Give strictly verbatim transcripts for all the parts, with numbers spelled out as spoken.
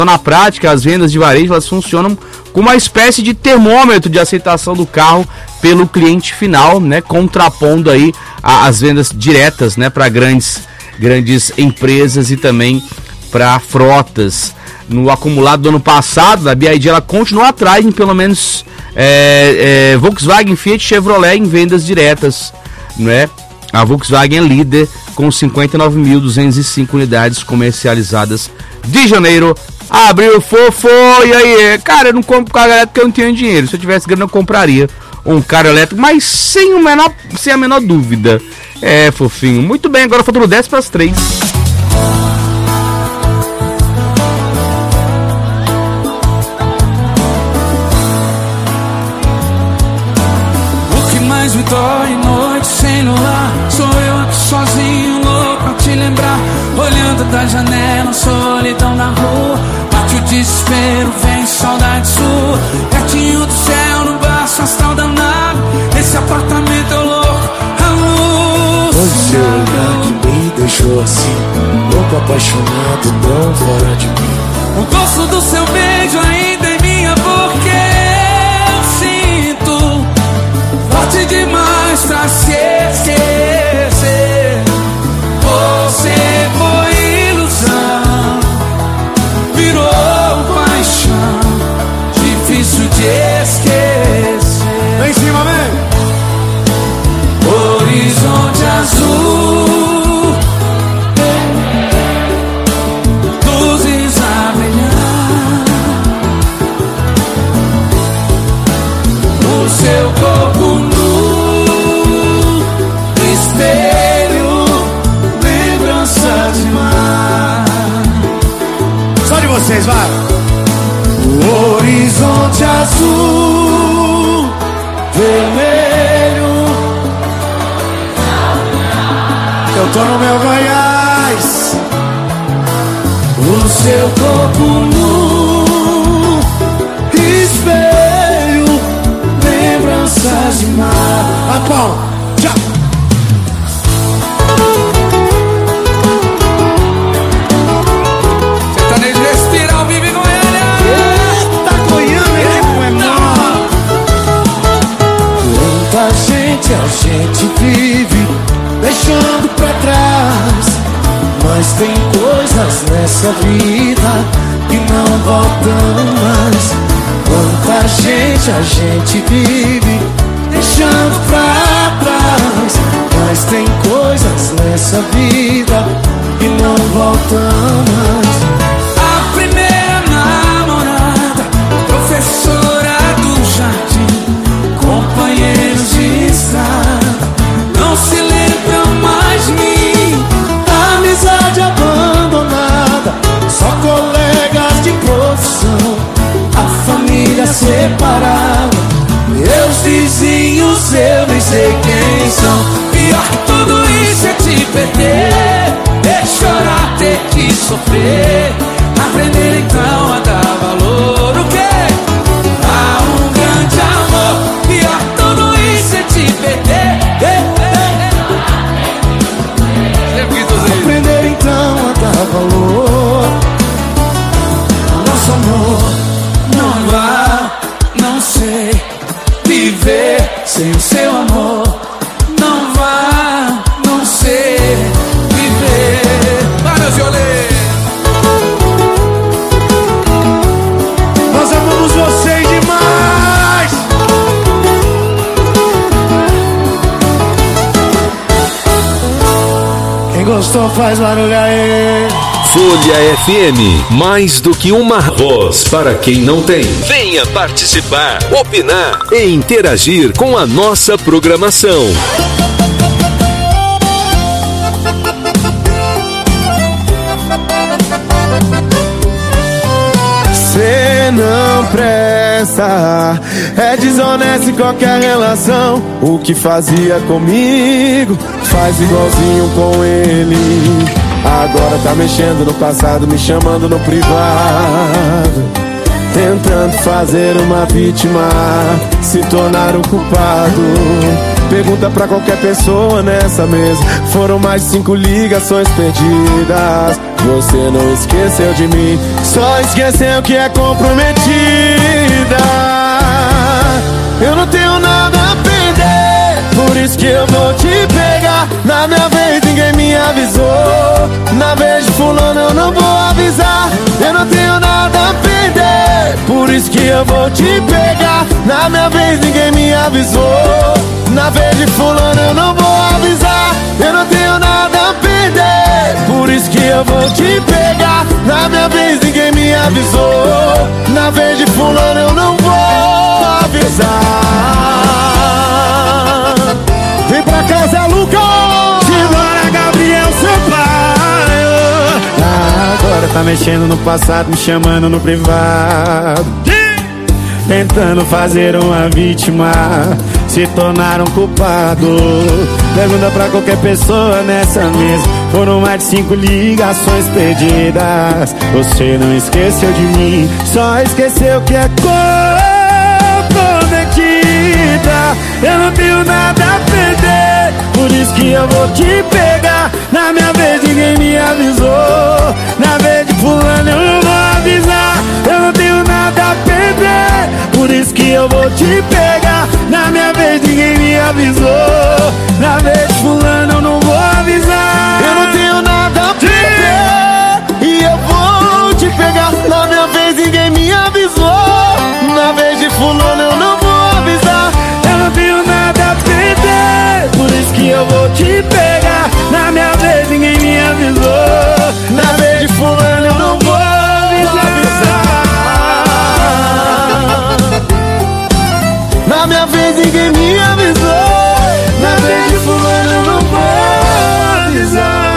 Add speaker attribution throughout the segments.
Speaker 1: Então, na prática, as vendas de varejo elas funcionam como uma espécie de termômetro de aceitação do carro pelo cliente final, né, contrapondo aí a, as vendas diretas, né, para grandes, grandes empresas e também para frotas. No acumulado do ano passado, a B I D ela continuou atrás em pelo menos é, é, Volkswagen, Fiat e Chevrolet em vendas diretas, né? A Volkswagen é líder com cinquenta e nove mil duzentas e cinco unidades comercializadas de janeiro a abril. Fofo, e aí? Cara, eu não compro carro elétrico porque eu não tenho dinheiro. Se eu tivesse grana eu compraria um carro elétrico, mas sem, o menor, sem a menor dúvida. É, fofinho. Muito bem, agora faltando dez para as três.
Speaker 2: Me dói noite sem luar, sou eu aqui sozinho, louco a te lembrar. Olhando da janela, solidão na rua, bate o desespero, vem saudade sua. Pertinho do céu, no baixo astral danado, esse apartamento é louco, a luz.
Speaker 3: Hoje seu olhar que me deixou assim, louco, apaixonado, tão fora de mim.
Speaker 2: O gosto do seu beijo ainda em minha boca, eu sinto forte demais pra se esquecer. Você foi ilusão, virou paixão, difícil de esquecer.
Speaker 3: Lá em cima, vem!
Speaker 2: Horizonte azul, luzes a brilhar, o seu corpo nu, espelho, lembrança de mar.
Speaker 3: Só de vocês, vai!
Speaker 2: O horizonte azul, vermelho,
Speaker 3: Eu tô no meu Goiás.
Speaker 2: o seu corpo nu, espelho, lembranças de mar.
Speaker 3: A pau, já!
Speaker 2: Sertanejo respira ao vivo em Goiânia.
Speaker 3: Eita, Goiânia, que não é mal.
Speaker 2: Quanta gente a gente vive deixando pra trás, mas tem coisas nessa vida que não voltam mais. Quanta gente a gente vive deixando pra trás, mas tem coisas nessa vida que não voltam mais. A primeira namorada, professora do jardim, companheiros de estrada, não se lembram mais de mim. Amizade abandonada, só colegas de profissão, a família separada, meus vizinhos eu nem sei quem são. Pior que tudo isso é te perder, é chorar, ter que sofrer, aprender então a dar valor. O quê? A um grande amor. Pior que tudo isso é te perder, é, é, é. Aprender então a dar valor. Nosso amor não vai, não sei viver sem o seu amor. Não vai, não sei viver. Vai, meu violeiro.
Speaker 3: Nós amamos vocês demais! Quem gostou faz barulho aí.
Speaker 4: Folha F M, mais do que uma voz para quem não tem. Venha participar, opinar e interagir com a nossa programação.
Speaker 3: Cê não presta, é desonesto em qualquer relação. O que fazia comigo, faz igualzinho com ele. Agora tá mexendo no passado, me chamando no privado, tentando fazer uma vítima se tornar o culpado. Pergunta pra qualquer pessoa nessa mesa, foram mais de cinco ligações perdidas. Você não esqueceu de mim, só esqueceu que é comprometida. Eu não tenho nada a perder, por isso que eu vou te pegar. Na minha vez ninguém me avisou, na vez de fulano eu não vou avisar. Eu não tenho nada a perder, por isso que eu vou te pegar. Na minha vez ninguém me avisou, na vez de fulano eu não vou avisar. Eu não tenho nada a perder, por isso que eu vou te pegar. Na minha vez ninguém me avisou, na vez de fulano eu não vou avisar.
Speaker 2: Vem pra casa, Lucas!
Speaker 3: Simbora, Gabriel Sampaio.
Speaker 2: Ah, agora tá mexendo no passado, me chamando no privado, tentando fazer uma vítima se tornar um culpado. Pergunta pra qualquer pessoa nessa mesa, foram mais de cinco ligações perdidas. Você não esqueceu de mim, só esqueceu que é comprometida. Eu não tenho nada a perder, por isso que eu vou te pegar. Na minha vez ninguém me avisou, na vez de fulano eu não vou avisar. Eu não tenho nada a perder, por isso que eu vou te pegar. Na minha vez ninguém me avisou, na vez de fulano eu não vou avisar.
Speaker 3: Eu não tenho nada a perder e eu vou te pegar. Na minha vez ninguém me avisou, na vez de fulano eu não vou avisar.
Speaker 2: Eu não tenho nada a perder, por isso que eu vou te pegar. Na minha vez ninguém me avisou,
Speaker 3: na vez de fulano eu não vou avisar. Na minha vez ninguém me avisou, na vez de fulano eu não vou avisar.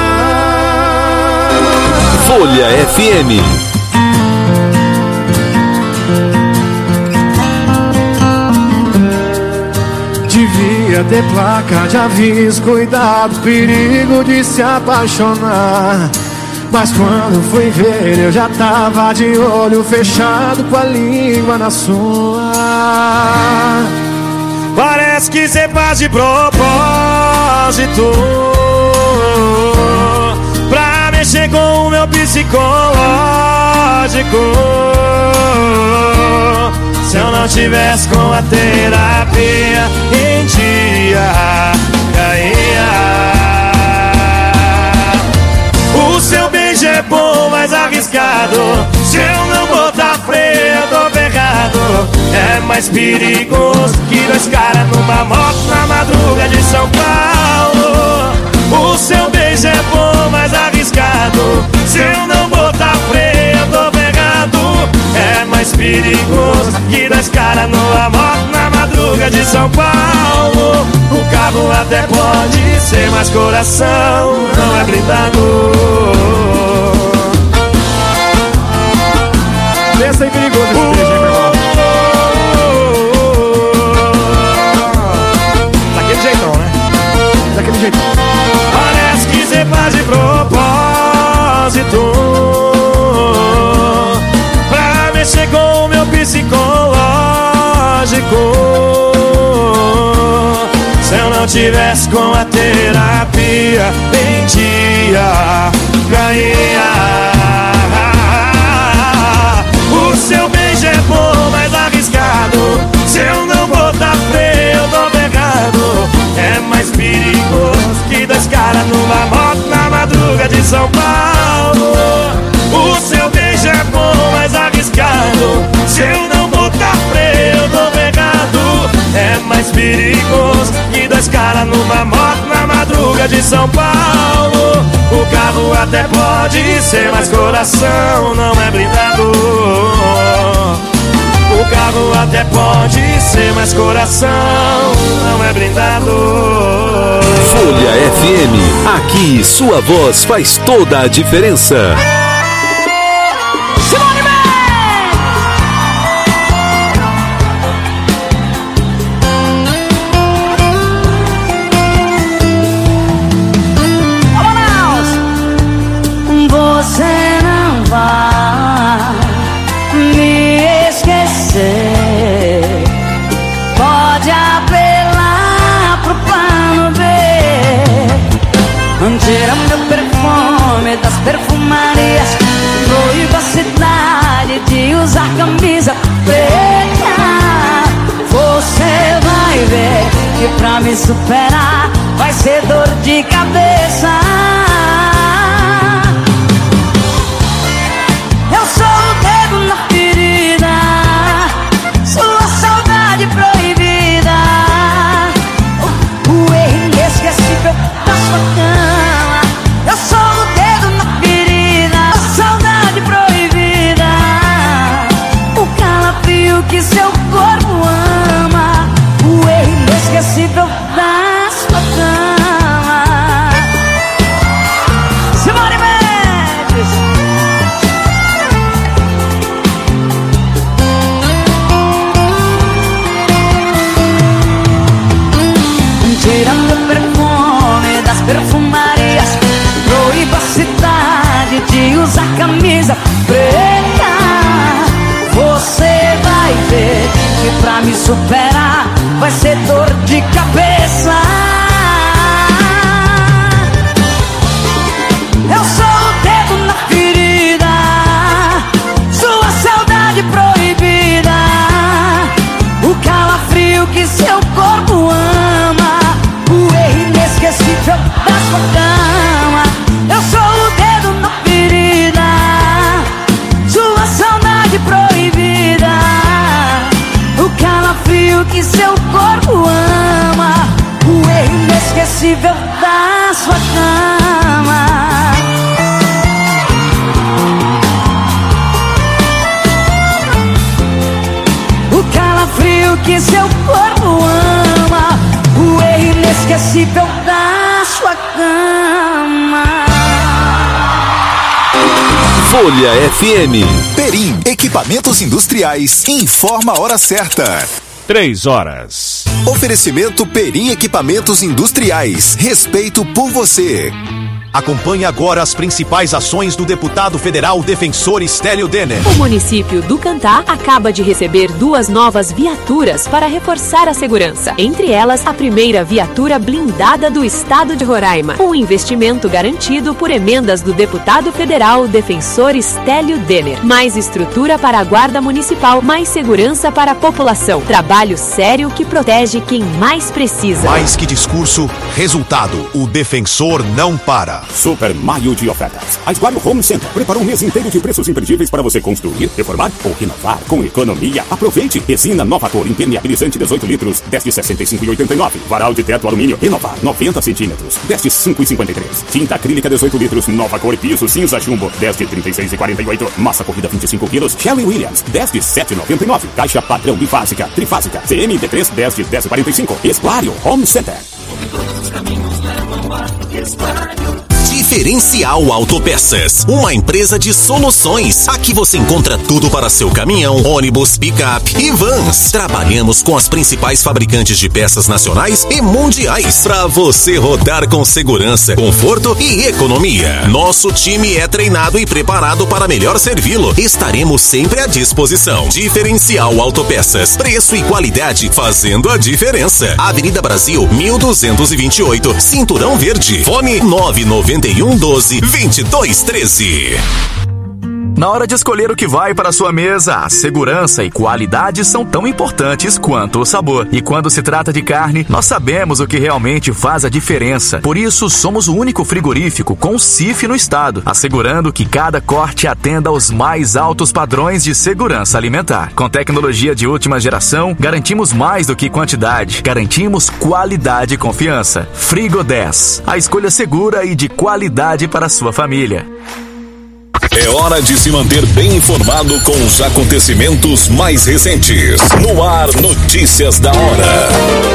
Speaker 4: Folha F M.
Speaker 2: Devia ter placa de aviso, cuidado, perigo de se apaixonar. Mas quando fui ver eu já tava de olho fechado, com a língua na sua. Parece que cê faz de propósito pra mexer com o meu psicológico. Se eu não tivesse com a terapia em dia, caía. O seu beijo é bom, mas arriscado. Se eu não botar freio, eu tô ferrado. É mais perigoso que dois caras numa moto na madruga de São Paulo. O seu beijo é bom, mas arriscado. Se eu não botar freio, eu tô ferrado. É mais perigoso que dois caras numa moto na madruga de São Paulo. O carro até pode ser, mas coração não é blindado. Pensa em perigoso esse beijo, hein, meu irmão? Daquele jeitão, né? Daquele jeitão. Parece que cê faz de propósito pra mexer com o meu psicológico. Se eu não tivesse com a terapia em dia, caía. O seu beijo é bom, mas arriscado. Se eu não botar freio, eu tô pegado. É mais perigoso que dois caras numa moto na madruga de São Paulo. O seu beijo é bom, mas arriscado. Se eu não botar freio, eu tô pegado. É mais perigoso que dois caras numa moto na madruga de São Paulo. O carro até pode ser, mas coração não é blindado. O carro até pode ser, mas coração não é blindado.
Speaker 4: Folha F M, aqui sua voz faz toda a diferença.
Speaker 5: Pode apelar pro plano B. Tira meu perfume das perfumarias usar camisa preta. Você vai ver que pra me superar vai ser dor de cabeça. Eu sou o dedo na ferida, sua saudade proibida, o erro inesquecível da sua cama. Eu sou o dedo na ferida, a saudade proibida, o calafrio que seu corpo ama, o erro inesquecível da sua cama. Simone Mendes. Tirando o perfume das perfumarias, proíba a cidade de usar camisa preta. Você vai ver que pra me superar vai ser dor de cabeça. Eu sou o dedo na ferida, sua saudade proibida, o calafrio que seu corpo ama, o erro inesquecível da sua cama. Eu sou o dedo na ferida, sua saudade proibida, o calafrio que seu corpo ama, o erro inesquecível da sua cama. O calafrio que seu corpo ama, o erro inesquecível da sua cama.
Speaker 4: Folha F M.
Speaker 6: Perim Equipamentos Industriais informa a hora certa.
Speaker 7: Três horas.
Speaker 6: Oferecimento Perim Equipamentos Industriais. Respeito por você.
Speaker 8: Acompanhe agora as principais ações do deputado federal defensor Stélio Denner.
Speaker 9: O município do Cantá acaba de receber duas novas viaturas para reforçar a segurança. Entre elas, a primeira viatura blindada do estado de Roraima. Um investimento garantido por emendas do deputado federal defensor Stélio Denner. Mais estrutura para a guarda municipal, mais segurança para a população. Trabalho sério que protege quem mais precisa.
Speaker 8: Mais que discurso, resultado. O defensor não para.
Speaker 10: Super Maio de ofertas. A Esguardo Home Center preparou um mês inteiro de preços imperdíveis para você construir, reformar ou renovar com economia. Aproveite. Resina Nova Cor impermeabilizante dezoito litros, dez de sessenta e cinco reais e oitenta e nove centavos. Varal de teto alumínio Renovar noventa centímetros, dez de cinco reais e cinquenta e três centavos. Tinta acrílica dezoito litros, Nova Cor piso cinza chumbo, dez de trinta e seis reais e quarenta e oito centavos. Massa corrida vinte e cinco quilos, Sherwin Williams, dez de sete reais e noventa e nove centavos. Caixa padrão bifásica, trifásica, C M D três, dez de dez reais e quarenta e cinco centavos. Esguardo Home Center.
Speaker 2: Todos os caminhos levam a Esguardo.
Speaker 11: Diferencial Autopeças, uma empresa de soluções. Aqui você encontra tudo para seu caminhão, ônibus, picape e vans. Trabalhamos com as principais fabricantes de peças nacionais e mundiais para você rodar com segurança, conforto e economia. Nosso time é treinado e preparado para melhor servi-lo. Estaremos sempre à disposição. Diferencial Autopeças, preço e qualidade fazendo a diferença. Avenida Brasil, mil duzentos e vinte e oito, Cinturão Verde. Fone nove nove um doze, vinte e dois treze.
Speaker 12: Na hora de escolher o que vai para a sua mesa, a segurança e qualidade são tão importantes quanto o sabor. E quando se trata de carne, nós sabemos o que realmente faz a diferença. Por isso, somos o único frigorífico com C I F no estado, assegurando que cada corte atenda aos mais altos padrões de segurança alimentar. Com tecnologia de última geração, garantimos mais do que quantidade, garantimos qualidade e confiança. Frigo dez, a escolha segura e de qualidade para a sua família.
Speaker 4: É hora de se manter bem informado com os acontecimentos mais recentes. No ar, notícias da hora.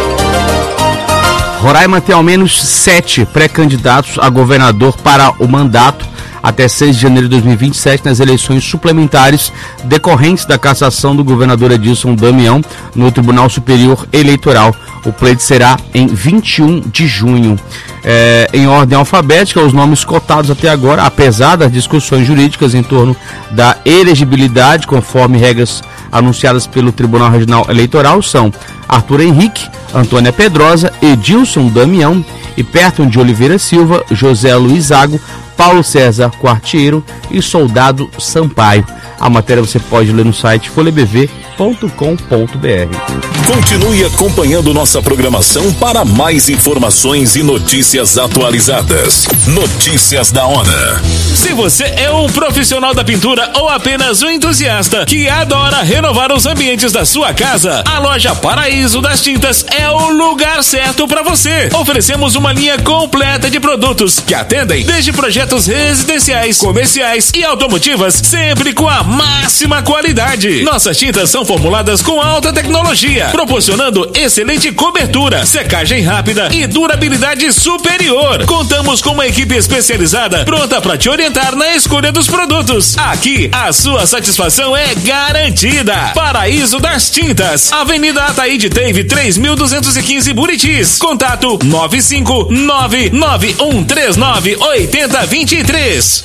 Speaker 1: Roraima tem ao menos sete pré-candidatos a governador para o mandato até seis de janeiro de dois mil e vinte e sete nas eleições suplementares decorrentes da cassação do governador Edilson Damião no Tribunal Superior Eleitoral. O pleito será em vinte e um de junho. É, em ordem alfabética, os nomes cotados até agora, apesar das discussões jurídicas em torno da elegibilidade, conforme regras anunciadas pelo Tribunal Regional Eleitoral, são Arthur Henrique, Antônia Pedrosa, Edilson Damião, Hiperton de Oliveira Silva, José Luiz Zago, Paulo César Quartiero e Soldado Sampaio. A matéria você pode ler no site folha b v ponto com ponto b r.
Speaker 4: Continue acompanhando nossa programação para mais informações e notícias atualizadas. Notícias da hora.
Speaker 7: Se você é um profissional da pintura ou apenas um entusiasta que adora renovar os ambientes da sua casa, a loja Paraíso das Tintas é o lugar certo para você. Oferecemos uma linha completa de produtos que atendem desde projetos residenciais, comerciais e automotivas, sempre com a máxima qualidade. Nossas tintas são formuladas com alta tecnologia, proporcionando excelente cobertura, secagem rápida e durabilidade superior. Contamos com uma equipe especializada pronta para te orientar na escolha dos produtos. Aqui, a sua satisfação é garantida. Paraíso das Tintas, Avenida Ataíde Teve, três mil duzentos e quinze, Buritis. Contato nove cinco nove nove um três nove oito zero dois três.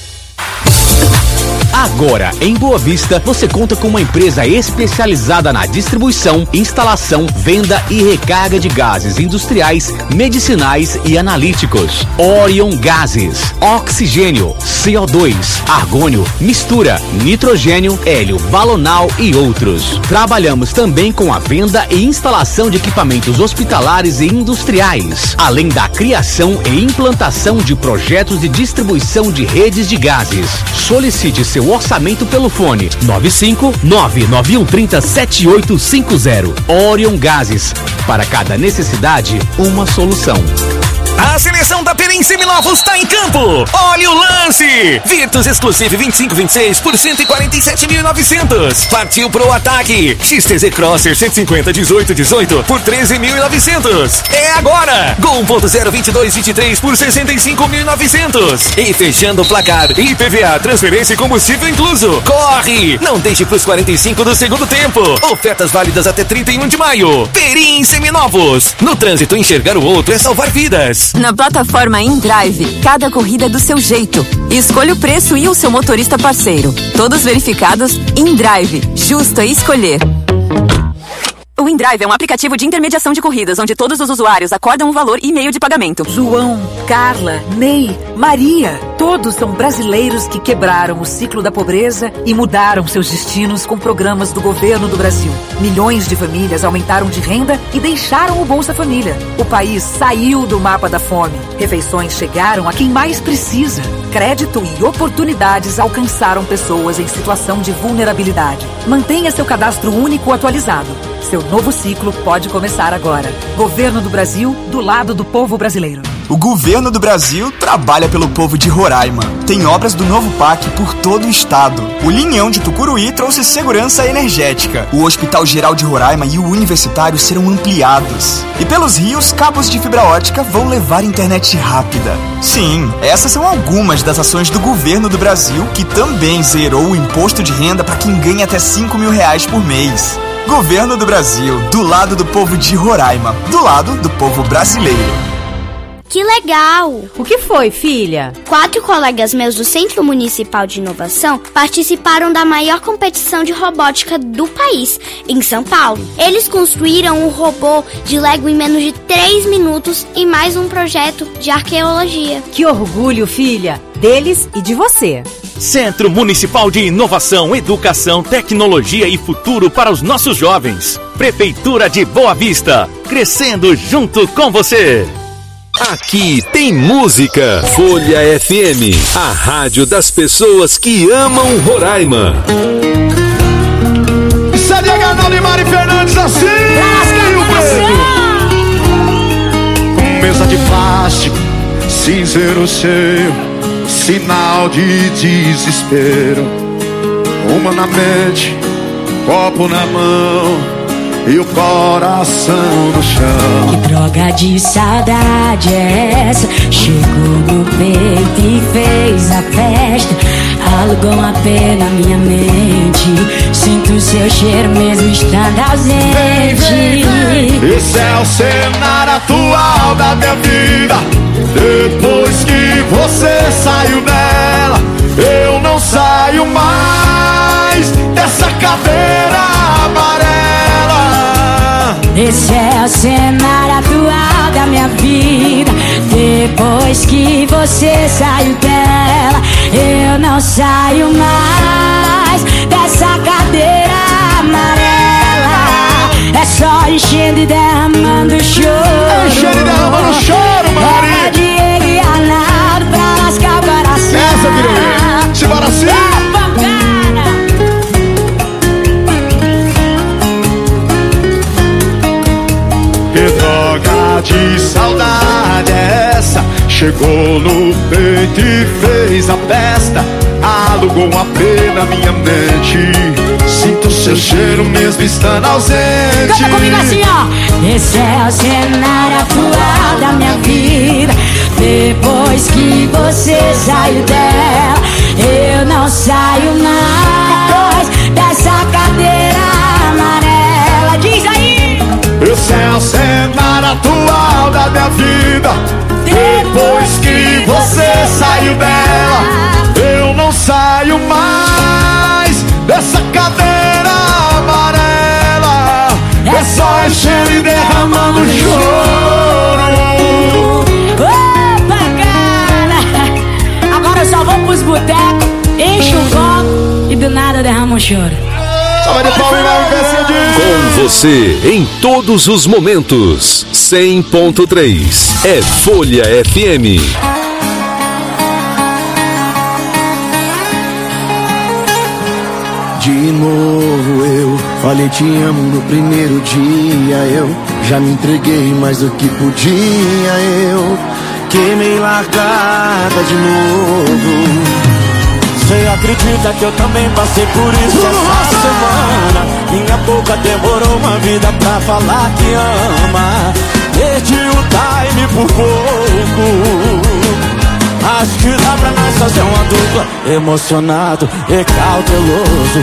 Speaker 13: Agora, em Boa Vista, você conta com uma empresa especializada na distribuição, instalação, venda e recarga de gases industriais, medicinais e analíticos. Orion Gases, oxigênio, C O dois, argônio, mistura, nitrogênio, hélio, balonal e outros. Trabalhamos também com a venda e instalação de equipamentos hospitalares e industriais, além da criação e implantação de projetos de distribuição de redes de gases. Solicite seu orçamento pelo fone nove cinco nove nove um três zero sete oito cinco zero. Orion Gases, para cada necessidade, uma solução.
Speaker 12: A seleção da Perim Seminovos está em campo. Olha o lance! Virtus Exclusive vinte e cinco vinte e seis por cento e quarenta e sete mil e novecentos. Partiu pro ataque. X T Z Crosser cento e cinquenta dezoito dezoito por treze mil e novecentos. É agora! Gol um ponto zero vinte e dois vinte e três por sessenta e cinco mil e novecentos. E fechando o placar, I P V A, transferência e combustível incluso. Corre! Não deixe pros quarenta e cinco do segundo tempo. Ofertas válidas até trinta e um de maio. Perim Seminovos. No trânsito, enxergar o outro é salvar vidas.
Speaker 14: Na plataforma InDrive, cada corrida é do seu jeito. Escolha o preço e o seu motorista parceiro. Todos verificados. InDrive, justo é escolher. O InDrive é um aplicativo de intermediação de corridas, onde todos os usuários acordam um valor e meio de pagamento.
Speaker 15: João, Carla, Ney, Maria, todos são brasileiros que quebraram o ciclo da pobreza e mudaram seus destinos com programas do governo do Brasil. Milhões de famílias aumentaram de renda e deixaram o Bolsa Família. O país saiu do mapa da fome. Refeições chegaram a quem mais precisa. Crédito e oportunidades alcançaram pessoas em situação de vulnerabilidade. Mantenha seu cadastro único atualizado. Seu novo ciclo pode começar agora. Governo do Brasil, do lado do povo brasileiro.
Speaker 16: O Governo do Brasil trabalha pelo povo de Roraima. Tem obras do novo P A C por todo o estado. O Linhão de Tucuruí trouxe segurança energética. O Hospital Geral de Roraima e o Universitário serão ampliados. E pelos rios, cabos de fibra ótica vão levar internet rápida. Sim, essas são algumas das ações do Governo do Brasil, que também zerou o imposto de renda para quem ganha até cinco mil reais por mês. Governo do Brasil, do lado do povo de Roraima, do lado do povo brasileiro.
Speaker 17: Que legal!
Speaker 18: O que foi, filha?
Speaker 17: Quatro colegas meus do Centro Municipal de Inovação participaram da maior competição de robótica do país, em São Paulo. Eles construíram um robô de Lego em menos de três minutos e mais um projeto de arqueologia.
Speaker 18: Que orgulho, filha! Deles e de você.
Speaker 12: Centro Municipal de Inovação, Educação, Tecnologia e Futuro para os nossos jovens. Prefeitura de Boa Vista, crescendo junto com você.
Speaker 4: Aqui tem música. Folha F M, a rádio das pessoas que amam Roraima.
Speaker 3: C D H Naldo e Mari Fernandes assim, mesa de plástico, cinzeiro cheio, sinal de desespero. Uma na mente, copo na mão e o coração no chão.
Speaker 5: Que droga de saudade é essa? Chegou no peito e fez a festa. Alugou uma pena na minha mente. Sinto seu cheiro mesmo estando ausente.
Speaker 3: Vem, vem, vem. Esse é o cenário atual da minha vida. Depois que você saiu dela, eu não saio mais dessa cadeira amarela.
Speaker 5: Esse é o cenário atual da minha vida. Depois que você saiu dela, Eu não saio mais dessa cadeira amarela. É só enchendo e derramando choro.
Speaker 3: Enchendo e derramando choro, Maria.
Speaker 5: É Diego e Arnaldo pra lascar o coração.
Speaker 3: Essa, Pirulinha. Simbora assim. Que droga de saudade é essa? Chegou no peito e fez a festa. Alugou um A P na minha mente. Sinto seu cheiro mesmo estando ausente.
Speaker 5: Canta comigo assim, ó. Esse é o cenário atual da minha vida. Depois que você saiu dela, eu não saio mais dessa cadeira amarela. Diz aí.
Speaker 3: Esse é o cenário atual da minha vida. Depois que você saiu dela, eu não saio mais dessa cadeira amarela. É só enchendo e derramando choro.
Speaker 5: Opa, cara! Agora eu só vou pros botecos, encho um copo e do nada derrama um choro.
Speaker 4: Com você em todos os momentos. cem ponto três é Folha F M.
Speaker 2: De novo eu falei te amo no primeiro dia. Eu já me entreguei mais do que podia. Eu queimei largada de novo.
Speaker 3: Você acredita que eu também passei por isso essa semana? Minha boca demorou uma vida pra falar que ama. Perdi o time por pouco. Acho que dá pra nós fazer uma dupla. Emocionado e cauteloso.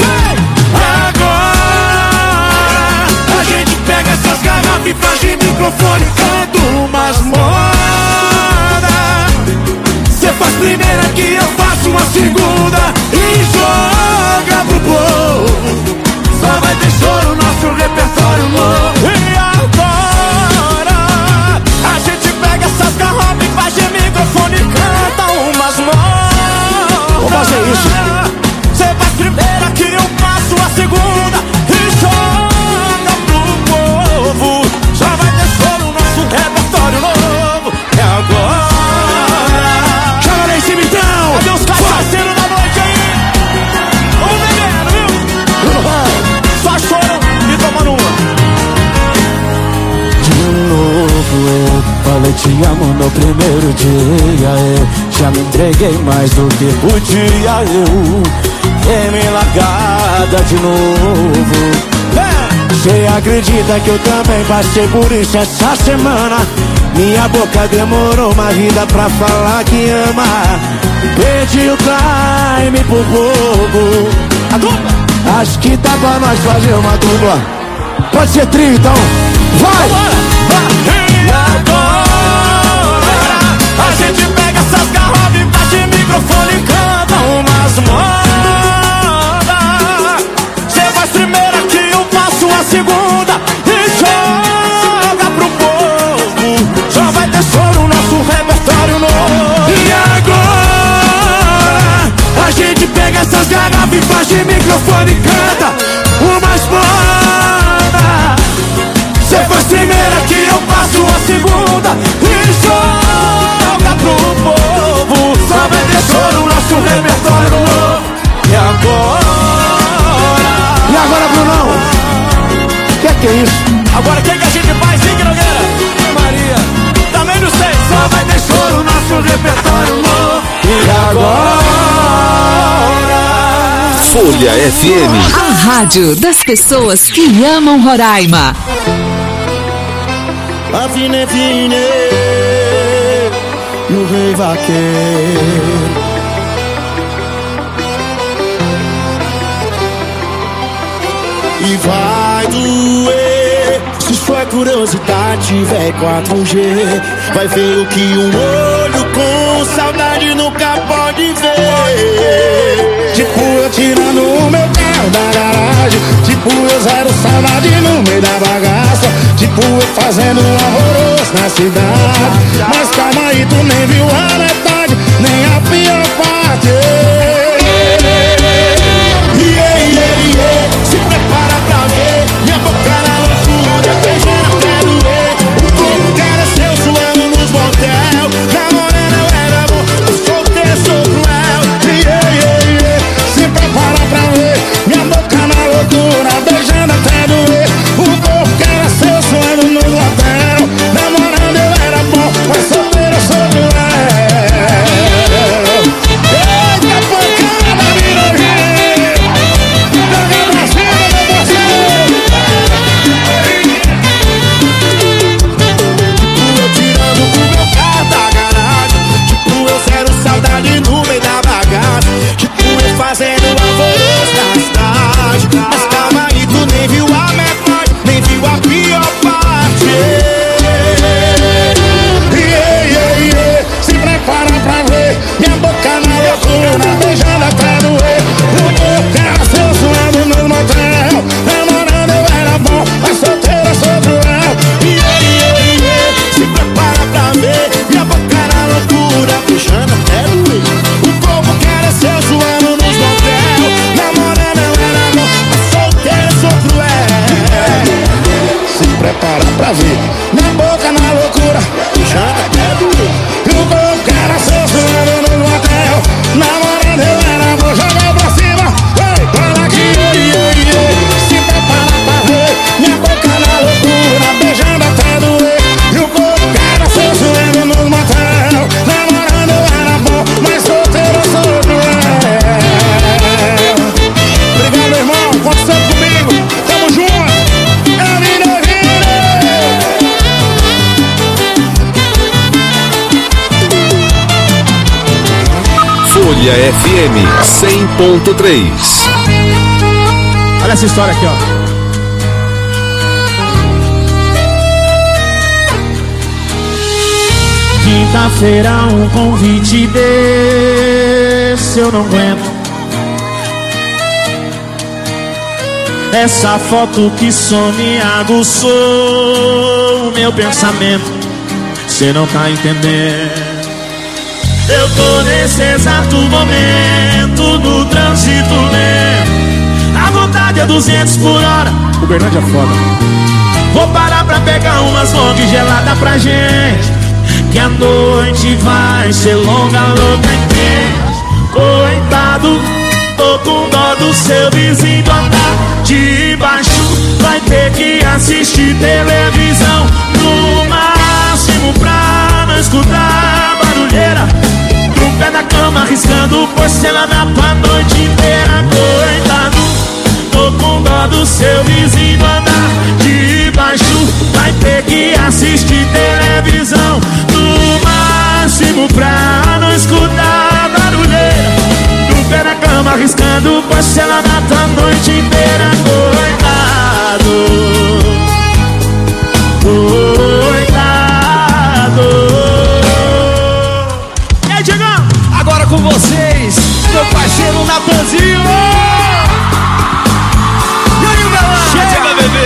Speaker 3: Agora a gente pega essas garrafas e faz de microfone, canta umas moda. Cê faz primeira que eu faço uma segunda e joga pro povo. Só vai ter choro, nosso repertório novo. E agora a gente pega essas garrafas e faz de microfone e canta umas modas. Vou fazer isso. Cê faz primeira que eu faço a segunda e joga pro povo. Só vai ter choro, nosso repertório novo. E agora cadê os cachaceiros da noite aí? Vamos bebendo, viu? Só choro e tomando uma. De novo eu falei te amo no primeiro dia. Eu já me entreguei mais do que podia. Eu queimei largada de novo. Você acredita que eu também passei por isso essa semana? Minha boca demorou uma vida pra falar que ama. Perdi o time por pouco. A dupla? Acho que dá pra nós fazer uma dupla. Pode ser trio, então. Vai! E agora a gente pega essas garrafas e bate microfone e canta umas modas. Cê faz primeira que eu faço a segunda e joga pro povo. Só vai ter choro, nosso repertório novo. E agora a gente pega essas garrafas e faz de microfone e canta umas modas. Cê faz primeira que eu faço a segunda e joga pro povo. Só vai ter choro, nosso repertório novo. E agora? E agora, Brunão? Que que é isso? Agora o que, que a gente faz, hein, Nogueira? Maria, também não sei. Só vai ter choro, nosso repertório novo. E agora?
Speaker 4: Folha F M.
Speaker 19: A rádio das pessoas que amam Roraima.
Speaker 2: A fine fine e o rei vaqueiro. E vai doer se sua curiosidade tiver quatro G. Vai ver o que um olho com saudade nunca pode ver. Tipo eu tirando o meu carro da garagem. Tipo eu zero saudade no meio da bagaça. Tipo eu fazendo um alvoroço na cidade. Mas calma aí, tu nem viu a metade, nem a pior parte. parte. Yeah, yeah, yeah. Se prepara pra ver minha boca na loucura, beijando até doer. O corpo que era seu, suando nos motel. Namorando eu era bom, mas solteiro sou cruel. Yeah, yeah, yeah. Se prepara pra ver minha boca na loucura, beijando até doer. O corpo que era seu, suando nos motel. Namorando eu era bom, mas solteiro sou cruel. Eita pancada, Mirovinho. Joga pra cima, meu parceiro. Tipo eu tirando o meu carro da garagem. Tipo eu zero saudade no meio da bagagem. Tipo eu fazendo alvoroço na cidade. Mas calma aí, tu nem viu a metade, nem viu a pior parte. Yeah, yeah, yeah. Se prepara pra ver minha boca na loucura, beijando até doer. O corpo era seu, suando no motel. Namorando eu era bom, mas solteiro eu sou cruel. Yeah, yeah, yeah. Se prepara pra ver minha boca na loucura, beijando até doer. O corpo que era seu, suando nos motel. Namorando eu era bom, mas solteiro eu sou cruel. Se prepara pra ver minha boca na loucura, beijando até doer. E o corpo que era seu, suando no motel. Namorando eu era bom, joga pra cima. Ei, fala aqui, yeah, yeah, yeah. Se prepara pra ver minha boca na loucura, beijando até doer. E o corpo que era seu, suando no motel. Namorando eu era bom, mas solteiro eu sou cruel. Obrigado, irmão, aconteceu comigo. Tamo junto. É a vida, vida.
Speaker 4: Folha F M cem ponto três.
Speaker 2: Olha essa história aqui, ó. Quinta-feira um convite desse eu não aguento. Essa foto que só me aguçou o meu pensamento. Cê não tá entendendo. Eu tô nesse exato momento no trânsito lento. A vontade é duzentos por hora. O Bernardo é foda. Vou parar pra pegar umas long gelada pra gente, que a noite vai ser longa, louca e quente. Coitado, tô com dó do seu vizinho andar de baixo. Vai ter que assistir televisão, no máximo pra não escutar barulheira. No pé da cama riscando porcelana pra noite inteira. Coitado, tô com dó do seu vizinho andar de baixo. Vai ter que assistir televisão, no máximo pra não escutar barulheira. No pé da cama riscando porcelana pra noite inteira. Coitado, coitado. E aí, Diegão? Agora com vocês, meu parceiro Natanzinho. E aí, Belão? Chega, bebê.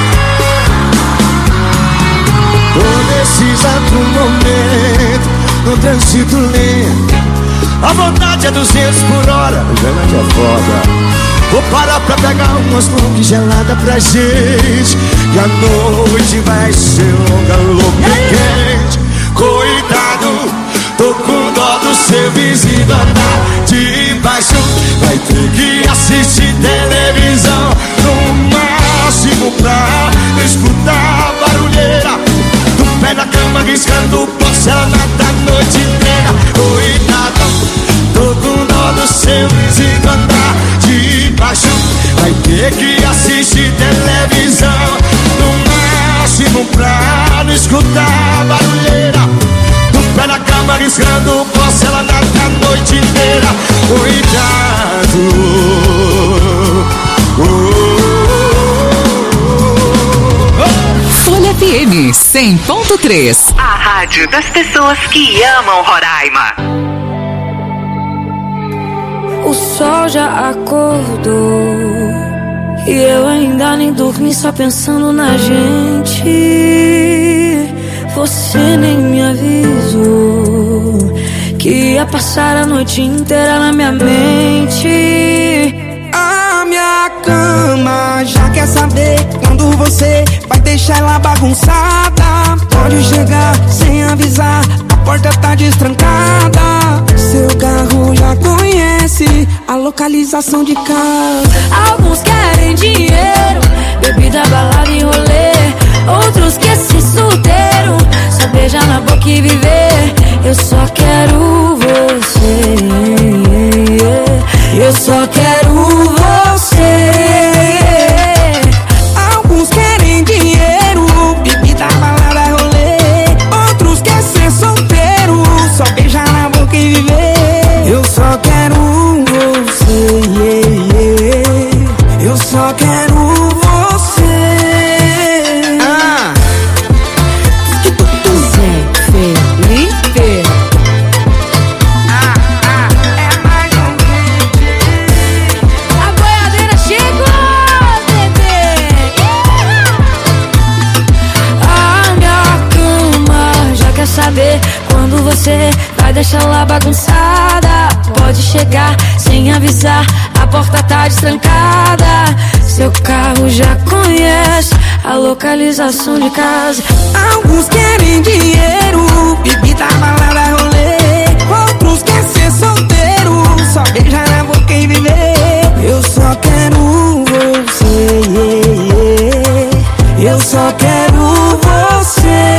Speaker 2: Tô nesse exato momento, no trânsito lento. A vontade é duzentos por hora, gelada é foda. Vou parar pra pegar umas long gelada pra gente, que a noite vai ser longa, louca e quente. Coitado, tô com dó do seu vizinho andar de baixo. Vai ter que assistir televisão, no máximo pra escutar barulheira. Do pé da cama riscando porcelana da noite inteira. Coitado, tô com dó do seu vizinho andar de baixo. Vai ter que assistir televisão, no máximo pra não escutar barulheira. Do pé da cama riscando porcelana da noite inteira. Cuidado, oh, oh, oh.
Speaker 19: Folha F M cem ponto três.
Speaker 20: A rádio das pessoas que amam Roraima.
Speaker 5: O sol já acordou e eu ainda nem dormi, só pensando na gente. Você nem me avisou que ia passar a noite inteira na minha mente.
Speaker 2: A minha cama já quer saber quando você vai deixar ela bagunçada. Pode chegar sem avisar, a porta tá destrancada. Seu carro já conhece a localização de casa.
Speaker 5: Alguns querem dinheiro, bebida, balada e rolê. Outros querem ser solteiro, só beijar na boca e viver. Eu só quero você, eu só quero você.
Speaker 2: Alguns querem dinheiro, bebida, balada, rolê. Outros querem ser solteiro, só beijar na boca e viver. Eu só quero você, eu só quero você. Ah.
Speaker 5: Zé Felipe.
Speaker 2: Ah, ah, é mais um hit.
Speaker 5: A boiadeira chegou, bebê. A minha cama já quer saber quando você vai deixar lá bagunçada. Pode chegar sem avisar, a porta tá destrancada. Seu carro já conhece a localização de casa.
Speaker 2: Alguns querem dinheiro, bebida, balada, rolê. Outros querem ser solteiro, só beijar na boca e viver. Eu só quero você, eu só quero você.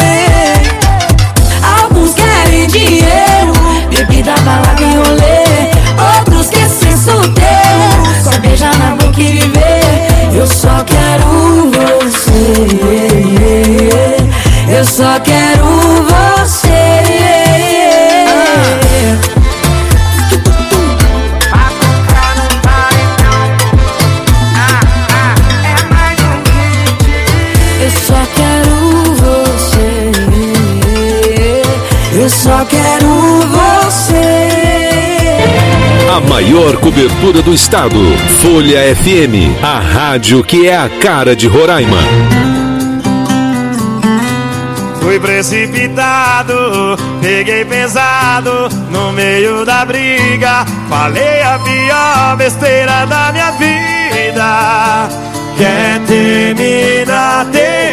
Speaker 5: Alguns querem dinheiro, bebida, balada e rolê. Outros querem ser solteiro, só beijar na boca e viver. Eu só quero você, eu só quero você. Eu só quero você, eu só quero você.
Speaker 4: A maior cobertura do estado. Folha F M, a rádio que é a cara de Roraima.
Speaker 3: Fui precipitado, peguei pesado no meio da briga. Falei a pior besteira da minha vida. Quer terminar,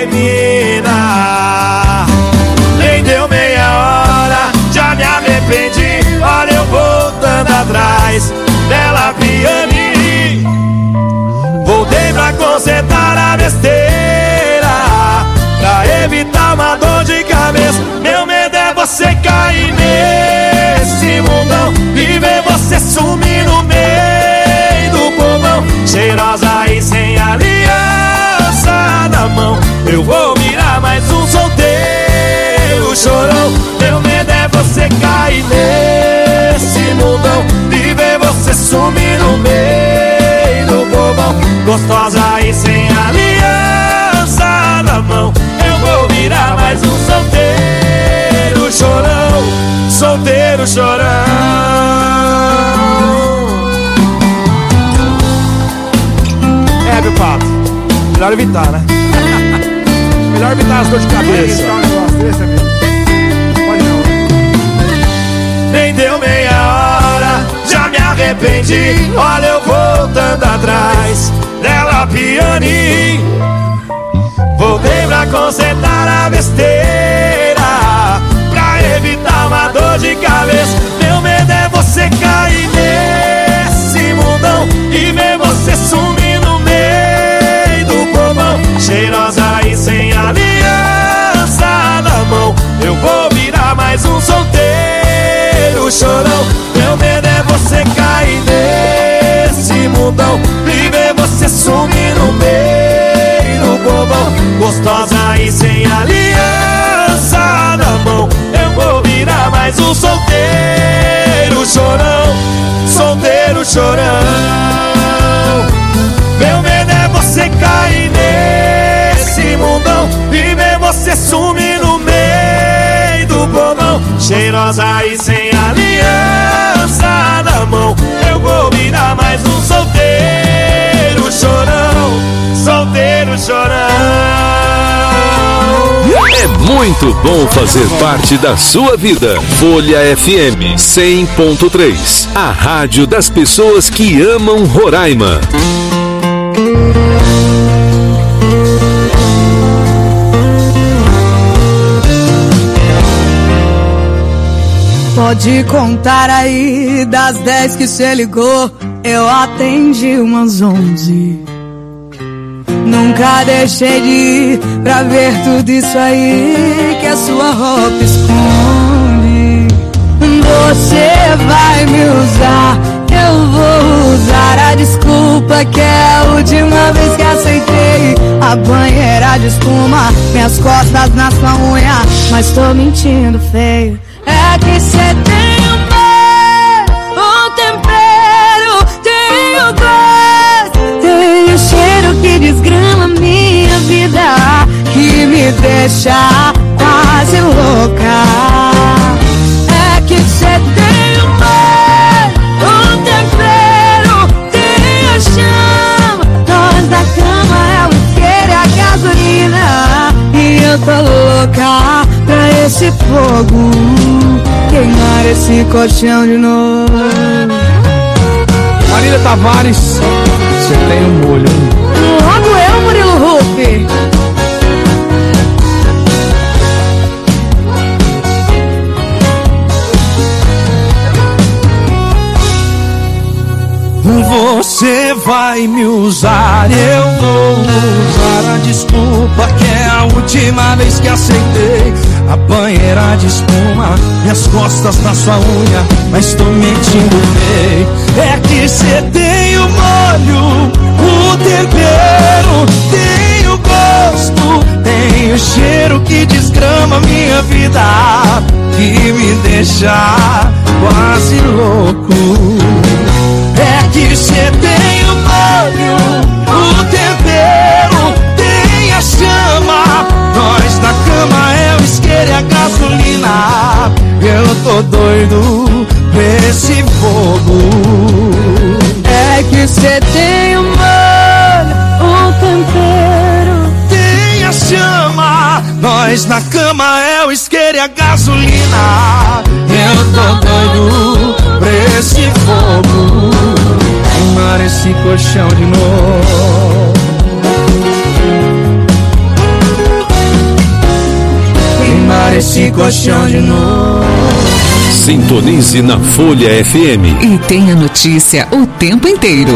Speaker 3: termina. Nem deu meia hora, já me arrependi. Olha eu voltando atrás dela piane. Voltei pra consertar a besteira, pra evitar uma dor de cabeça. Meu medo é você cair nesse mundão e ver você sumir no meio do povão. Cheirosa e sem aliança na mão, eu vou virar mais um solteiro chorão. Meu medo é você cair nesse mundão e ver você sumir no meio do povão. Gostosa e sem aliança na mão, eu vou virar mais um solteiro chorão. Solteiro chorão. É, meu pato, melhor evitar, né? Melhor evitar as dores de cabeça. Pode não. Nem deu meia hora, já me arrependi. Olha eu voltando atrás dela piane. Voltei pra consertar a besteira, pra evitar uma dor de cabeça. Meu medo é você cair nesse mundão e ver você sumir no meio do povão. Cheirosa e sem aliança na mão, eu vou virar mais um solteiro chorão. Meu medo é você cair nesse mundão e ver você sumir no meio do povão. Gostosa e sem aliança na mão, eu vou virar mais um solteiro chorão. Solteiro chorão. Meu medo é você cair nesse mundão e ver você sumir no meio do povão. Cheirosa e sem aliança na mão, eu vou virar mais um solteiro chorão. Solteiro chorão.
Speaker 4: É muito Muito bom fazer parte da sua vida. Folha F M cem ponto três, a rádio das pessoas que amam Roraima.
Speaker 21: Pode contar aí, das dez que cê ligou, eu atendi umas onze. Nunca deixei de ir pra ver tudo isso aí que a sua roupa esconde. Você vai me usar, eu vou usar a desculpa que é a última vez que aceitei. A banheira de espuma, minhas costas na sua unha, mas tô mentindo feio. É que cê tem um beijo, um tempero, tem o gosto, tem o cheiro que desgrama minha vida, que me deixa quase louca. É que cê tem um beijo, um tempero, tem a chama, nós da cama é o isqueiro e a gasolina, e eu tô louca pra esse fogo queimar esse colchão de novo.
Speaker 1: Marília Tavares, você tem um molho.
Speaker 21: Logo eu, Murilo Huff.
Speaker 2: Você vai me usar, eu vou usar a desculpa que é a última vez que aceitei. A banheira de espuma, minhas costas na sua unha, mas tô mentindo bem. É que cê tem o molho, o tempero, tem o gosto, tem o cheiro que desgrama minha vida, que me deixa quase louco. É que cê tem o molho, o tempero, tem a chama, nós da cama é o isqueiro e a gasolina. Eu tô doido por esse fogo.
Speaker 21: É que cê tem o molho, o tempero,
Speaker 2: tem a chama, nós na cama é o isqueiro e a gasolina. Eu tô doido por esse fogo, queimar esse colchão de novo. Queimar esse colchão de novo.
Speaker 4: Sintonize na Folha F M
Speaker 19: e tenha notícia o tempo inteiro.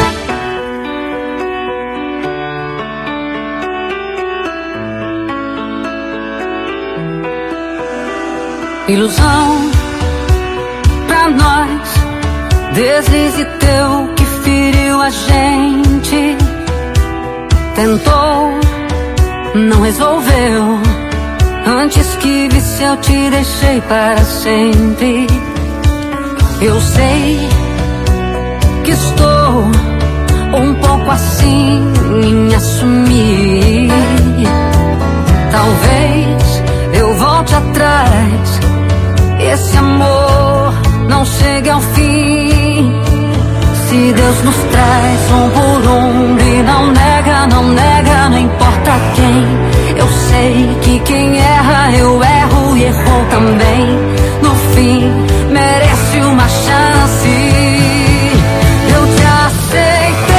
Speaker 5: Ilusão pra nós, deslize teu que feriu a gente. Tentou, não resolveu. Antes que visse eu te deixei para sempre. Eu sei que estou um pouco assim em assumir. Talvez eu volte atrás, esse amor não chega ao fim. Se Deus nos traz um por um e não nega, não nega, não importa quem. Eu sei que quem erra, eu erro e errou também. No fim, merece uma chance. Eu te aceitei,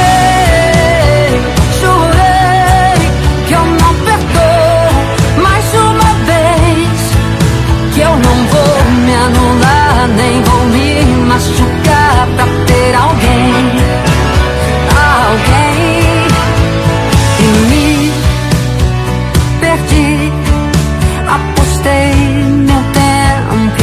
Speaker 5: jurei que eu não perdoo mais uma vez, que eu não vou me anular, nem vou me machucar pra ter alguém, alguém. E me perdi, apostei meu tempo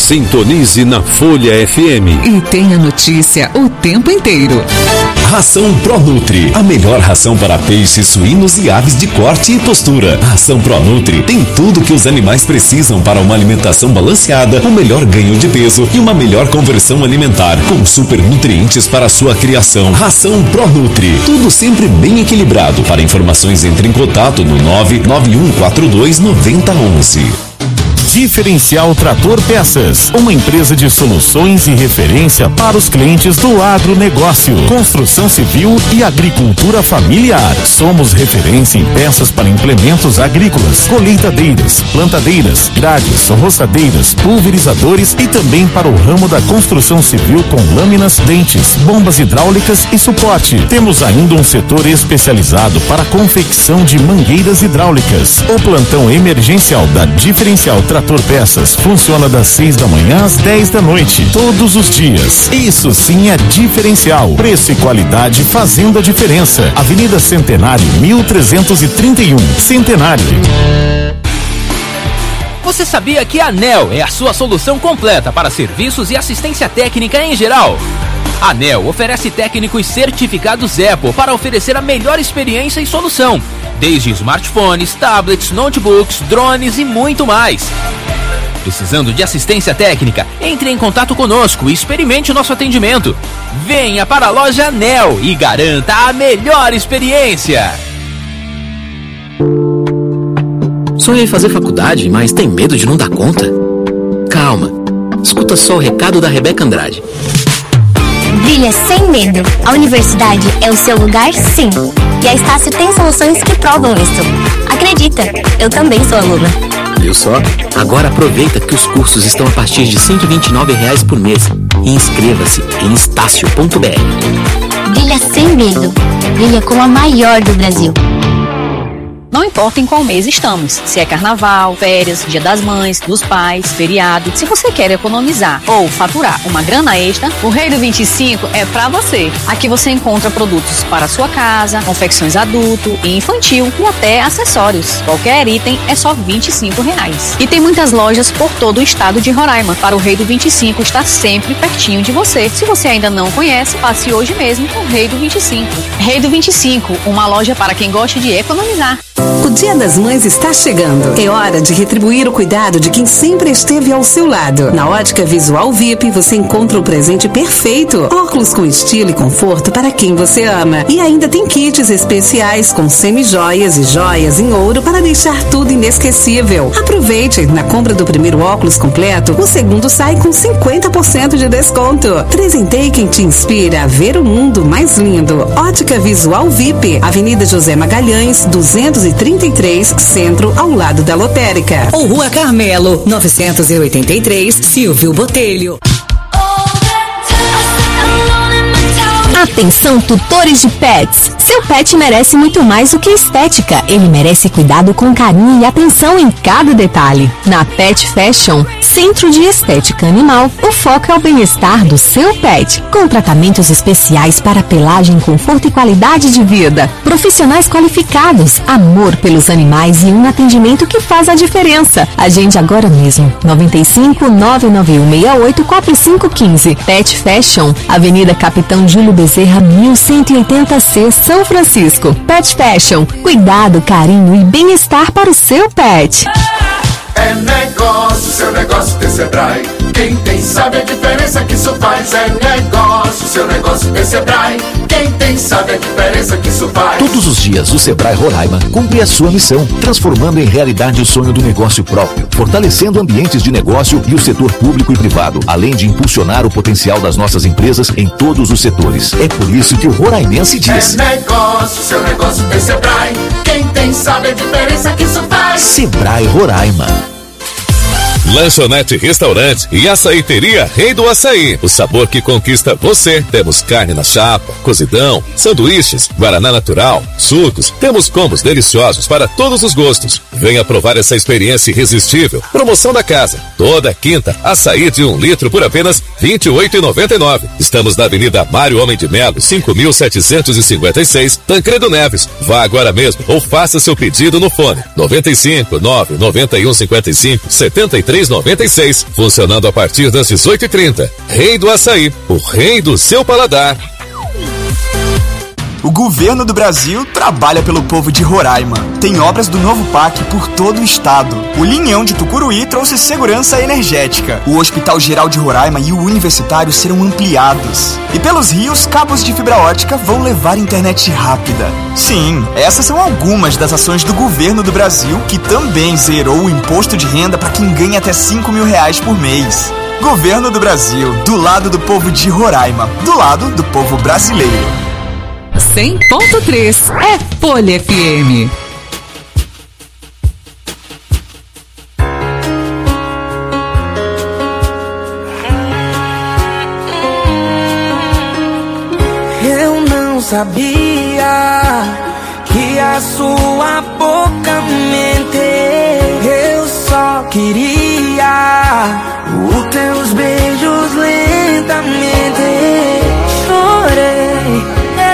Speaker 4: Sintonize na Folha F M.
Speaker 19: E tenha notícia o tempo inteiro.
Speaker 6: Ração ProNutri, a melhor ração para peixes, suínos e aves de corte e postura. A ração ProNutri tem tudo que os animais precisam para uma alimentação balanceada, um melhor ganho de peso e uma melhor conversão alimentar, com super nutrientes para sua criação. Ração ProNutri, tudo sempre bem equilibrado. Para informações, entre em contato no nove nove um quatro dois nove zero um um.
Speaker 22: Diferencial Trator Peças, uma empresa de soluções e referência para os clientes do agronegócio, construção civil e agricultura familiar. Somos referência em peças para implementos agrícolas, colheitadeiras, plantadeiras, grades, roçadeiras, pulverizadores e também para o ramo da construção civil com lâminas, dentes, bombas hidráulicas e suporte. Temos ainda um setor especializado para a confecção de mangueiras hidráulicas. O plantão emergencial da Diferencial Trator Peças funciona das seis da manhã às dez da noite, todos os dias. Isso sim é diferencial. Preço e qualidade fazendo a diferença. Avenida Centenário, mil trezentos e trinta e um, Centenário.
Speaker 23: Você sabia que a ANEEL é a sua solução completa para serviços e assistência técnica em geral? A ANEEL oferece técnicos certificados Apple para oferecer a melhor experiência e solução, desde smartphones, tablets, notebooks, drones e muito mais. Precisando de assistência técnica? Entre em contato conosco e experimente o nosso atendimento. Venha para a loja ANEEL e garanta a melhor experiência.
Speaker 24: Sonha em fazer faculdade, mas tem medo de não dar conta? Calma, escuta só o recado da Rebeca Andrade.
Speaker 25: Brilha sem medo. A universidade é o seu lugar, sim. E a Estácio tem soluções que provam isso. Acredita, eu também sou aluna.
Speaker 24: Viu só? Agora aproveita que os cursos estão a partir de cento e vinte e nove reais por mês. E inscreva-se em estácio ponto b r.
Speaker 25: Brilha sem medo. Brilha com a maior do Brasil.
Speaker 26: Não importa em qual mês estamos, se é carnaval, férias, dia das mães, dos pais, feriado. Se você quer economizar ou faturar uma grana extra, o Rei do vinte e cinco é pra você. Aqui você encontra produtos para a sua casa, confecções adulto e infantil e até acessórios. Qualquer item é só vinte e cinco reais. E tem muitas lojas por todo o estado de Roraima para o Rei do vinte e cinco estar sempre pertinho de você. Se você ainda não conhece, passe hoje mesmo no Rei do vinte e cinco. Rei do vinte e cinco, uma loja para quem gosta de economizar.
Speaker 19: O Dia das Mães está chegando. É hora de retribuir o cuidado de quem sempre esteve ao seu lado. Na Ótica Visual V I P você encontra o presente perfeito. Óculos com estilo e conforto para quem você ama. E ainda tem kits especiais com semi-joias e joias em ouro para deixar tudo inesquecível. Aproveite, na compra do primeiro óculos completo, o segundo sai com cinquenta por cento de desconto. Presenteie quem te inspira a ver o mundo mais lindo. Ótica Visual V I P, Avenida José Magalhães, duzentos e trinta e três, Centro, ao lado da Lotérica.
Speaker 18: Ou Rua Carmelo, novecentos e oitenta e três, Silvio Botelho.
Speaker 9: Atenção, tutores de pets! Seu pet merece muito mais do que estética. Ele merece cuidado com carinho e atenção em cada detalhe. Na Pet Fashion, Centro de Estética Animal, o foco é o bem-estar do seu pet, com tratamentos especiais para pelagem, conforto e qualidade de vida. Profissionais qualificados, amor pelos animais e um atendimento que faz a diferença. Agende agora mesmo. nove cinco nove nove um seis oito quatro cinco um cinco. Pet Fashion, Avenida Capitão Júlio Bezerra, mil cento e oitenta C, São Francisco. Pet Fashion, cuidado, carinho e bem-estar para o seu pet.
Speaker 2: É negócio, seu negócio tem Sebrae. Quem tem sabe a diferença que isso faz. É negócio, seu negócio tem Sebrae. Quem tem sabe a diferença que isso faz.
Speaker 27: Todos os dias o Sebrae Roraima cumpre a sua missão, transformando em realidade o sonho do negócio próprio, fortalecendo ambientes de negócio e o setor público e privado, além de impulsionar o potencial das nossas empresas em todos os setores. É por isso que o roraimense diz:
Speaker 2: é negócio, seu negócio tem Sebrae. Quem tem sabe a diferença que isso faz.
Speaker 27: Sebrae Roraima.
Speaker 4: Lanchonete Restaurante e Açaiteria Rei do Açaí. O sabor que conquista você. Temos carne na chapa, cozidão, sanduíches, guaraná natural, sucos. Temos combos deliciosos para todos os gostos. Venha provar essa experiência irresistível. Promoção da casa. Toda quinta, açaí de um litro por apenas vinte e oito reais e noventa e nove centavos. Estamos na Avenida Mário Homem de Melo, cinco mil setecentos e cinquenta e seis, Tancredo Neves. Vá agora mesmo ou faça seu pedido no fone nove cinco nove nove um cinco cinco sete três seis noventa e seis, funcionando a partir das dezoito e trinta. Rei do Açaí, o rei do seu paladar.
Speaker 16: O governo do Brasil trabalha pelo povo de Roraima. Tem obras do novo P A C por todo o estado. O Linhão de Tucuruí trouxe segurança energética. O Hospital Geral de Roraima e o Universitário serão ampliados. E pelos rios, cabos de fibra ótica vão levar internet rápida. Sim, essas são algumas das ações do governo do Brasil, que também zerou o imposto de renda para quem ganha até cinco mil reais por mês. Governo do Brasil, do lado do povo de Roraima, do lado do povo brasileiro.
Speaker 18: cem ponto três é Folha F M.
Speaker 2: Eu não sabia que a sua boca mente. Eu só queria os teus beijos lentamente. Chorei,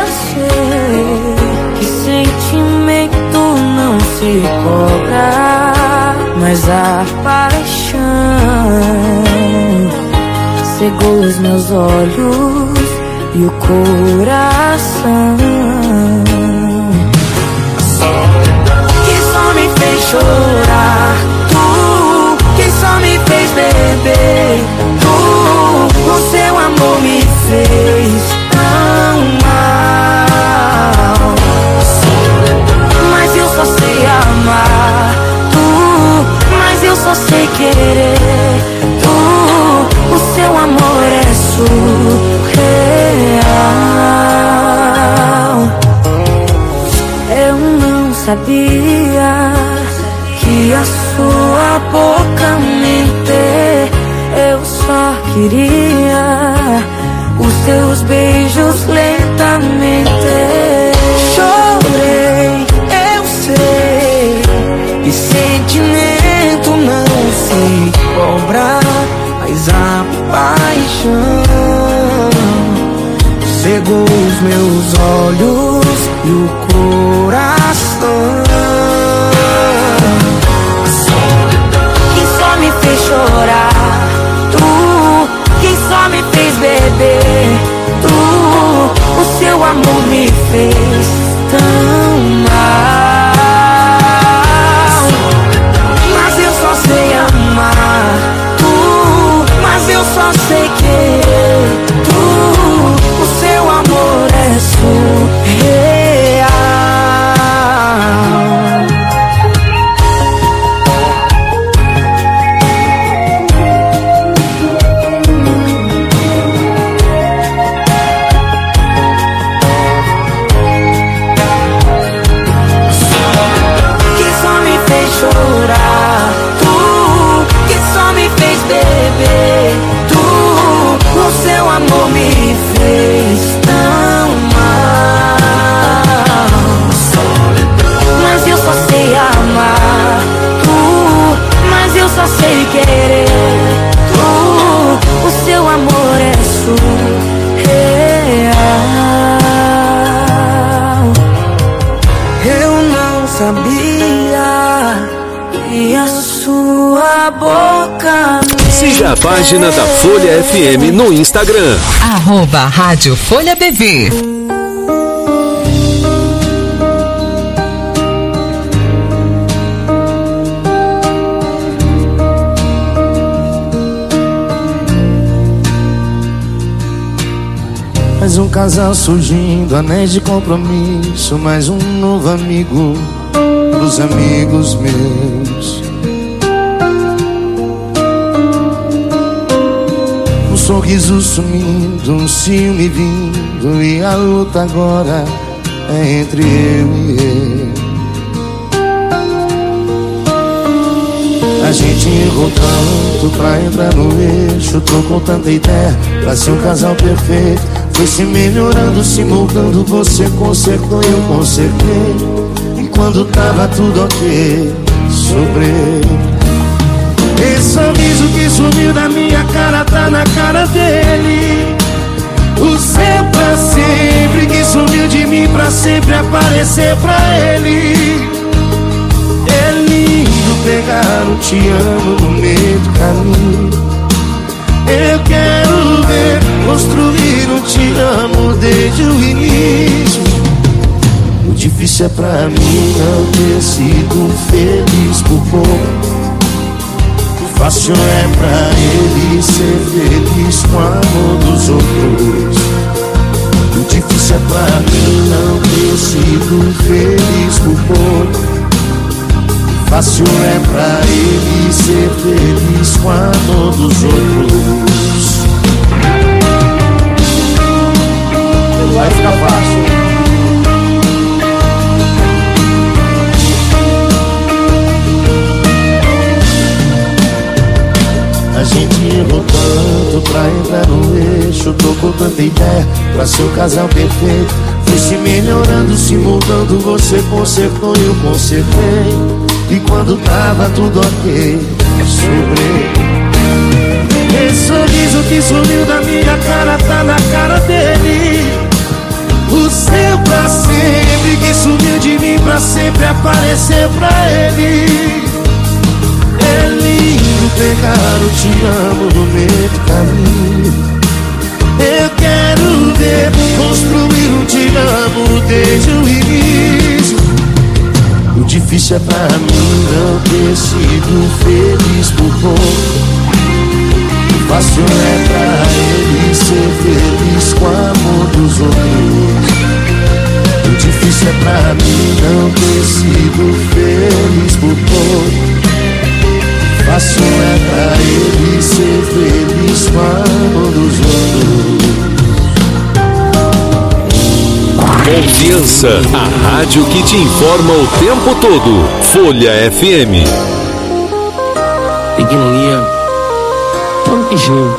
Speaker 2: que sentimento não se cobra, mas a paixão cegou os meus olhos e o coração, que só me fez chorar, tu, que só me fez beber, tu, o seu amor me fez tão mal. Mas eu só sei amar, tu, mas eu só sei querer, tu, o seu amor é surreal. Eu não sabia que a sua boca mente. Eu só queria os teus beijos lentamente. Chorei, eu sei, e sentimento não se cobra, mas a paixão cegou os meus olhos e o coração, que só me fez chorar, tu, que só me fez beber, tu, o seu amor me fez tão mal. Mas eu só sei amar, tu, mas eu só sei querer, tu, o seu amor é surreal.
Speaker 7: Siga a página da Folha F M no Instagram.
Speaker 18: Arroba Rádio Folha B V.
Speaker 2: Mais um casal surgindo, anéis de compromisso, mais um novo amigo dos amigos meus. Um sorriso sumindo, um ciúme vindo, e a luta agora é entre eu e ele. A gente errou tanto pra entrar no eixo, tô com tanta ideia pra ser um casal perfeito. Foi se melhorando, se moldando, você consertou e eu consertei. E quando tava tudo ok, sobrei. Esse sorriso que sumiu da minha cara tá na cara dele. O seu pra sempre que sumiu de mim pra sempre aparecer pra ele. É lindo pegar um te amo no meio do caminho. Eu quero ver construir um te amo desde o início. O difícil é pra mim não ter sido feliz por pouco. O fácil é pra ele ser feliz com o amor dos outros. O difícil é pra mim não ter sido feliz por pouco. Fácil é pra ele ser feliz com a dor dos outros. Vai ficar fácil. A gente errou tanto pra entrar no eixo. Tocou tanta ideia pra ser o casal perfeito. Foi se melhorando, se mudando. Você consertou e eu consertei. E quando tava tudo ok, eu sobrei. Esse sorriso que sumiu da minha cara tá na cara dele. O seu pra sempre que sumiu de mim pra sempre apareceu pra ele. É lindo pegar o te amo no meio do caminho. Eu quero ver construir um te amo desde o início. O difícil é pra mim não ter sido feliz por pouco. O fácil é pra ele ser feliz com o amor dos outros. O difícil é pra mim não ter sido feliz por pouco. O fácil é pra ele ser feliz com o amor dos outros.
Speaker 7: Confiança, a rádio que te informa o tempo todo. Folha F M.
Speaker 2: Ignoria, vamos que jogo.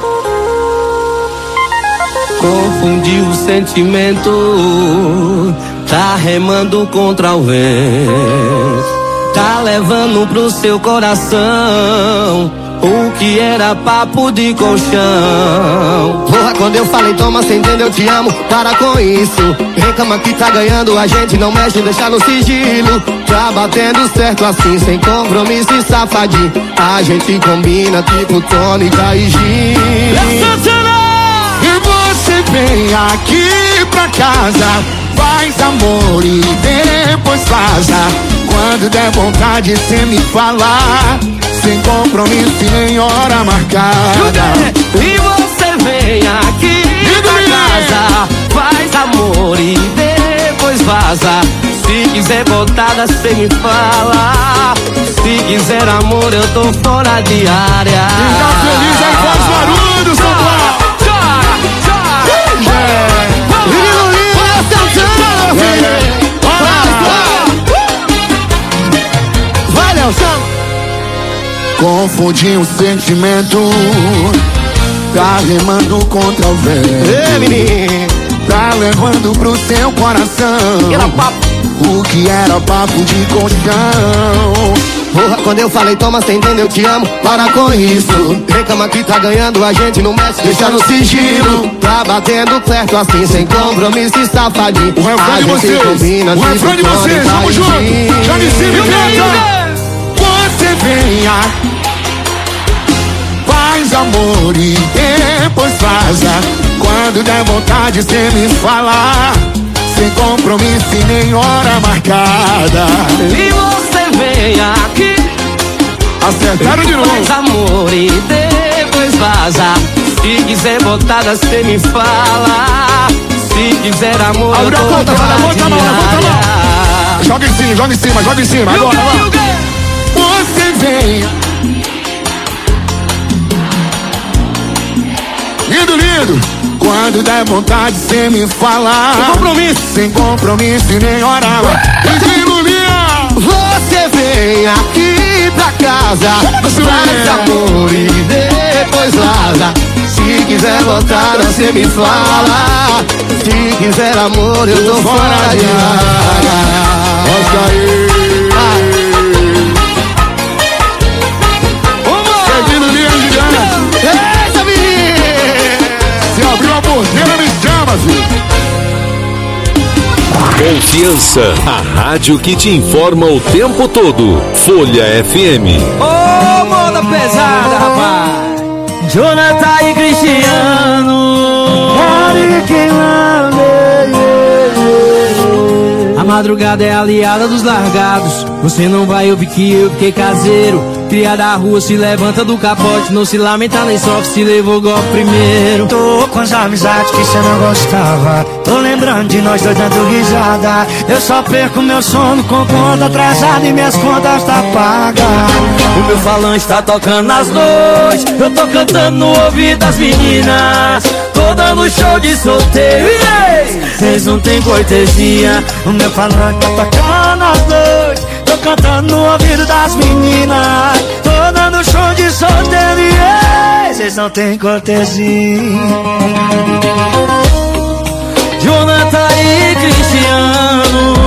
Speaker 2: Confundiu o sentimento, tá remando contra o vento, tá levando pro seu coração o que era papo de colchão. Porra, quando eu falei toma, cê entendeu, eu te amo, para com isso. Reclama que tá ganhando, a gente não mexe, deixa no sigilo. Tá batendo certo assim, sem compromisso e safadinho. A gente combina tipo tônica e gin. E você vem aqui pra casa, faz amor e depois vaza. Quando der vontade cê me falar, sem compromisso e nem hora marcada. E você vem aqui pra casa, faz amor e depois vaza. Se quiser botada cê me fala, se quiser amor eu tô fora de área.
Speaker 3: Quem tá feliz aí faz barulho, São Paulo.
Speaker 2: Chora, chora. Menino lindo, é Santana, filho. Vai, Nelson. Confundi o sentimento, tá remando contra o vento. Ei, menino, tá levando pro seu coração era papo. O que era papo de colchão. Porra, quando eu falei toma, cê entendeu, eu te amo, para com isso. Reclama que tá ganhando, a gente não mexe, deixa no sigilo. Tá batendo certo assim, sem compromisso e safadinho.
Speaker 3: O refrão de vocês,
Speaker 2: combina,
Speaker 3: o refrão de vocês, vamos junto. Já me ensina e canta.
Speaker 2: Você venha, faz amor e depois vaza. Quando der vontade cê me falar, sem compromisso e nem hora marcada. E você vem aqui,
Speaker 3: acertaram de novo.
Speaker 2: faz amor e depois vaza. Se quiser botada cê me fala, se quiser amor
Speaker 3: abre
Speaker 2: eu tô
Speaker 3: a conta, vai, bota a mão, bota a mão. Joga em cima, joga em cima, joga em cima. Agora, agora.
Speaker 2: Você venha,
Speaker 3: lindo, lindo.
Speaker 2: quando der vontade cê me falar,
Speaker 3: sem compromisso,
Speaker 2: sem compromisso e nem hora. Você vem aqui pra casa, faz amor e depois vaza. Se quiser botada cê me fala, se quiser amor eu tô fora de área.
Speaker 3: Mostra aí.
Speaker 2: Essa menina,
Speaker 3: se abriu a porteira me chama, filho.
Speaker 7: Confiança, a rádio que te informa o tempo todo. Folha F M.
Speaker 8: Ô, oh, moda pesada, rapaz. Jonathan e Cristiano. A madrugada é aliada dos largados. Você não vai ouvir que eu fiquei caseiro. Cria da rua se levanta do capote. Não se lamenta nem sofre se levou golpe primeiro.
Speaker 2: Tô com as amizades que cê não gostava. Tô lembrando de nós dois dando risada. Eu só perco meu sono com conta atrasada e minhas contas tá paga.
Speaker 8: O meu falante tá tocando nas noites. Eu tô cantando no ouvido das meninas. Tô dando show de solteiro. Vocês não tem cortesia.
Speaker 2: O meu falante tá tocando nas noites. Tô cantando no ouvido das meninas. Tô dando show de solteiro e vocês não tem cortesia.
Speaker 8: Jonathan e Cristiano.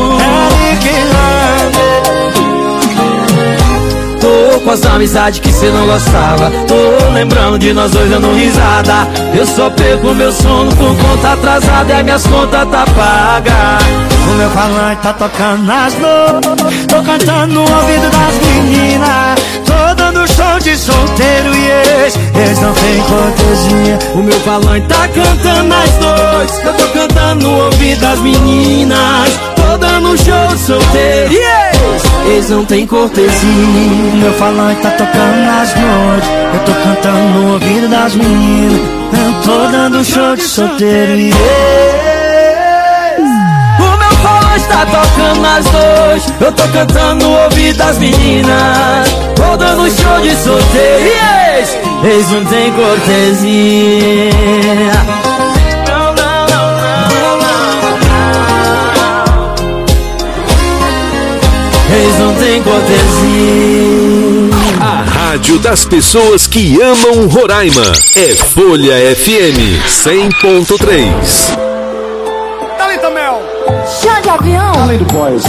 Speaker 8: Tô com as amizades que cê não gostava. Tô lembrando de nós dois dando risada. Eu só perco meu sono por conta atrasada e minhas contas tá paga.
Speaker 2: O meu falante tá tocando nas noites. Tô cantando no ouvido das meninas. Tô dando show de solteiro e eles, eles não tem cortesia.
Speaker 8: O meu falante tá cantando nas noites. Eu tô cantando no ouvido das meninas. Tô dando show de solteiro e eles, eles não tem cortesia.
Speaker 2: O meu falante tá tocando nas noites. Eu tô cantando no ouvido das meninas. Eu tô dando show de solteiro e eles,
Speaker 8: tá tocando nas dois. Eu tô cantando no ouvido das meninas. Tô dando show de solteiro e eles, eles não tem cortesia. Não, não, não, não, não, não. Eles não tem cortesia.
Speaker 7: A rádio das pessoas que amam Roraima é Folha F M cem ponto três.
Speaker 5: Chá de avião.
Speaker 3: Além do boys.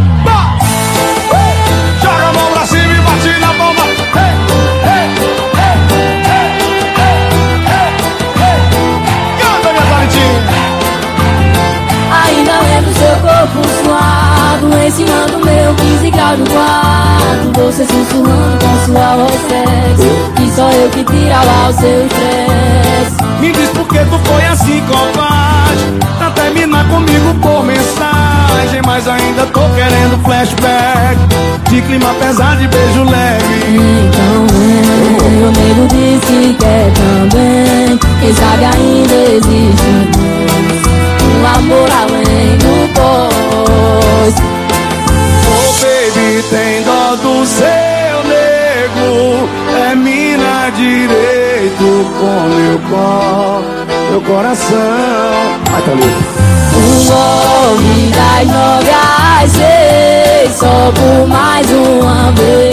Speaker 3: Joga a mão pra cima e bate na bomba. Hey, hey, hey, hey, hey, hey, hey. Canta, minha Valentina.
Speaker 5: Ainda lembro seu corpo suado em cima do meu quinze graus do quarto. Você sussurrando com sua voz sexy. E só eu que tirava o seu estresse.
Speaker 3: Me diz por que tu foi assim, covarde. Pra terminar comigo por mensagem. Mas ainda tô querendo flashback de clima pesado e beijo leve.
Speaker 5: Então vem, meu nego disse que é também. Quem sabe ainda existe um amor além do pós.
Speaker 3: Oh baby, tem dó do seu nego. É mina direito com meu pó, meu coração. Ai, tá lindo.
Speaker 5: Um nove das nove às seis, só por mais uma vez.